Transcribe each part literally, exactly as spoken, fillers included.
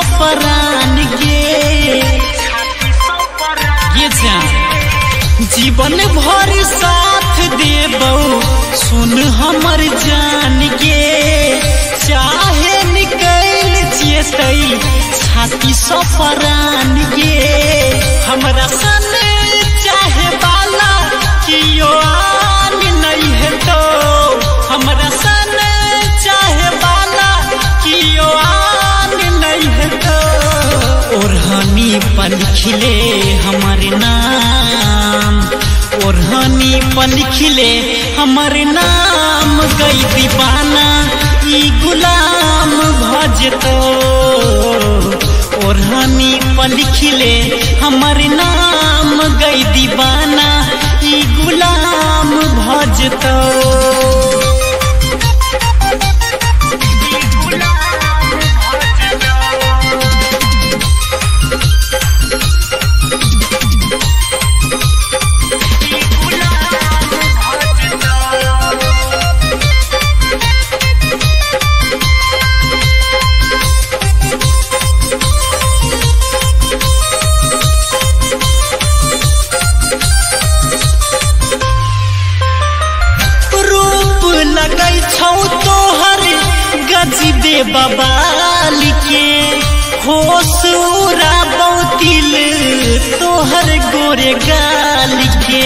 सपरान गे ये जीवन भर साथ देबो सुन हमर जान गे चाहे निकल जेतै छाती सपरान गे हमरा सन चाहे बाला कियो आन नहीं हेतो हमरा सन चाहे बाला कियो आन नहीं हेतो ओढ़नी पर लिखले हमर नाम ओढ़नी पर लिखले हमर नाम गई दीवाना ई गुलाम भजतो ओढ़नी पर लिखले हमर नाम गई दीवाना ई गुलाम भजतो लगै छौ तोहर गजबे बबाल के होश उड़ाबौ दिल तोहर गोरे गाल के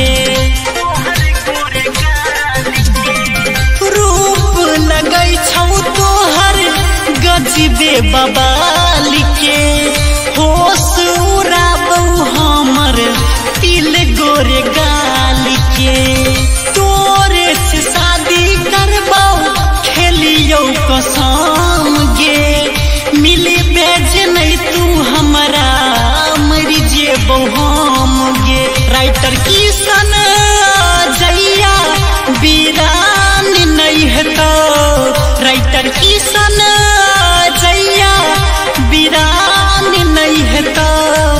रूप लगै छौ तोहर गजबे बबाल के होश उड़ाबौ हमर दिल गोरे गाल के तोरे से शादी करबौ खेलियो कसम गे मिली बेज नहीं तू हमरा मर जेबौ हम गे राइटर किशन जइया वीरान नहीं हेतो राइटर किशन जइया वीरान नहीं हेतो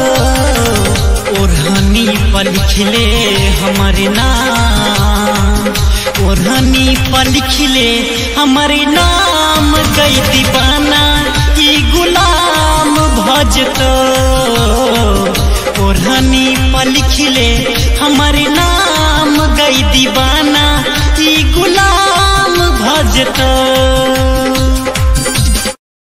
ओढ़नी पर लिखले हमर नाम ओढ़नी पर लिखले हमर नाम गई दीवाना ई गुलाम भजतो ओढ़नी पर लिखले हमर नाम गई दीवाना ई गुलाम भजतो।